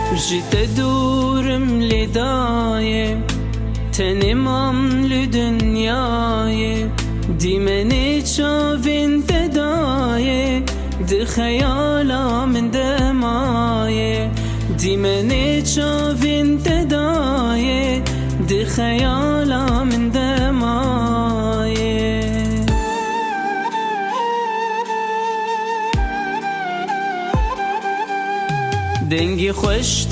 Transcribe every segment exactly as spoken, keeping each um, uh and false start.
جيت دورم لداية تنمام لدنياي ديمني شافين تداية دي خيالا من دماية ديمني شافين تداية دي خيالا من دماية دنگی خوش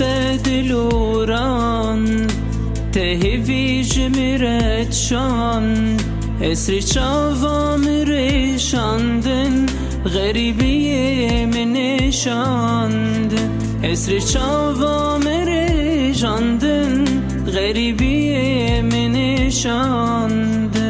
دلوران تهوی جمرت شان اسری چاوام ریشاندن غریبی من شاند اسری چاوام ریشاندن غریبی من شاند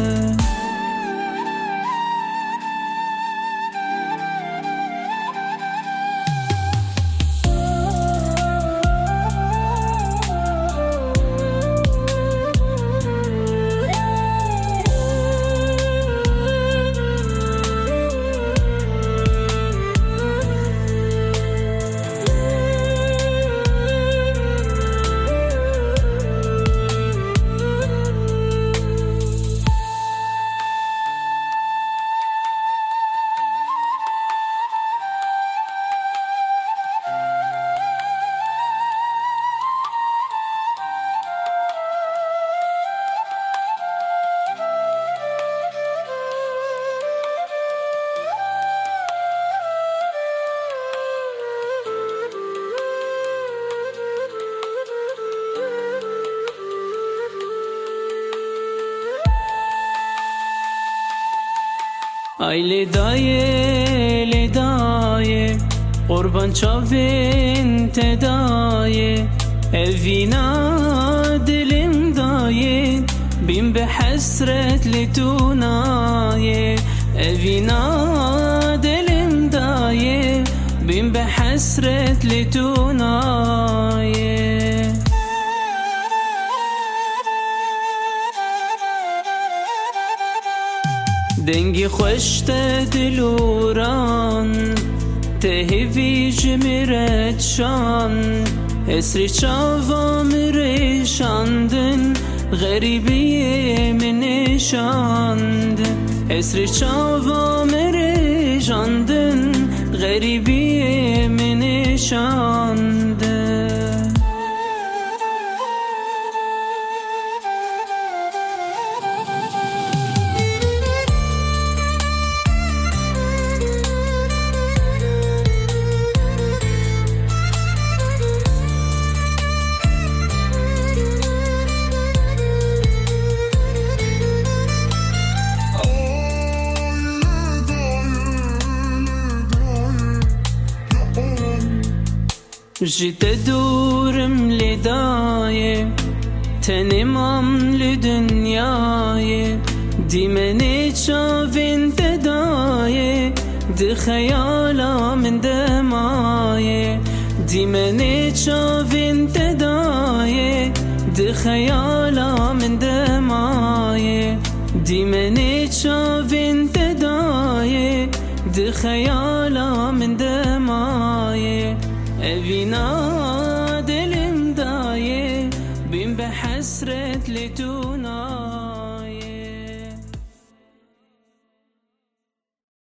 Ay ledaye ledaye Qurban çavin tedaye Evina dilim daye Bin be hasret litunaye Evina dilim daye Bin be hasret litunaye دنگی خوش دلوران تهوی جمرت شان اسری چاوام ریشاندن غریبی من شاند اسری چاوام ریشاندن غریبی من شاند جيت دورم لداية تنمام لدنياي ديمني شافين تداية دي خيالا من دماية ديمني شافين تداية دي خيالا من دماية ديمني شافين تداية دي خيالا من دماية evina dilim daye bin be hasret lituna